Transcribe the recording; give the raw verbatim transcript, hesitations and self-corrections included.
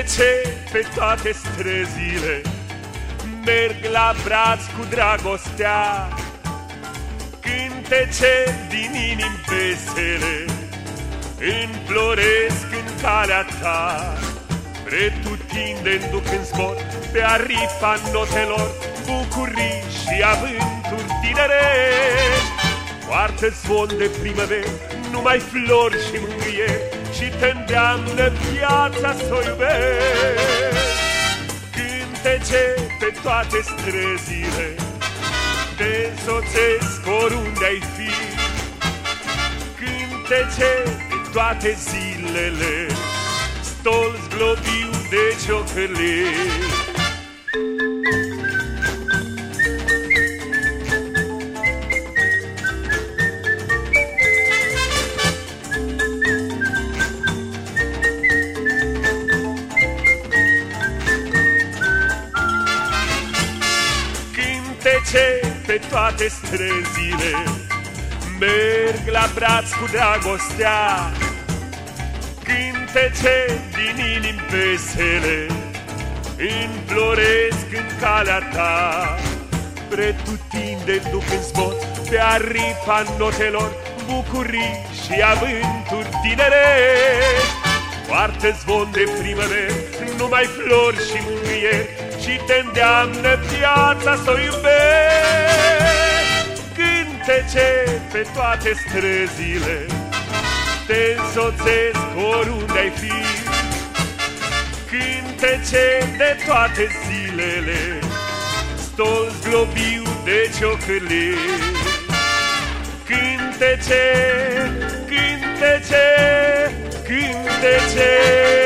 Cântece pe toate străzile merg la braț cu dragostea, cântece din inimi vesele înfloresc în calea ta. Pretutindeni duc în zbor pe aripa notelor bucurii și avânturi tinerești. Poartă zvon de primăveri, numai flori și mângâieri, și te îndeamnă viața să o iubești. Cântece pe toate străzile te însoțesc oriunde ai fi, cântece pe toate zilele stolți globiu de ciocălești. Cântece pe toate străzile merg la braț cu dragostea, cântece din inimi vesele înfloresc în calea ta. Pretutindeni duc în zbor pe aripa notelor bucurii și avânturi tinerești. Poartă zvon de primăveri, numai flori și mângâieri, și te îndeamnă viața să o iubești. Cântece pe toate străzile te însoțesc oriunde ai fi, cântece de toate zilele stolți globiu de ciocălești. Cântece, cântece, cântece.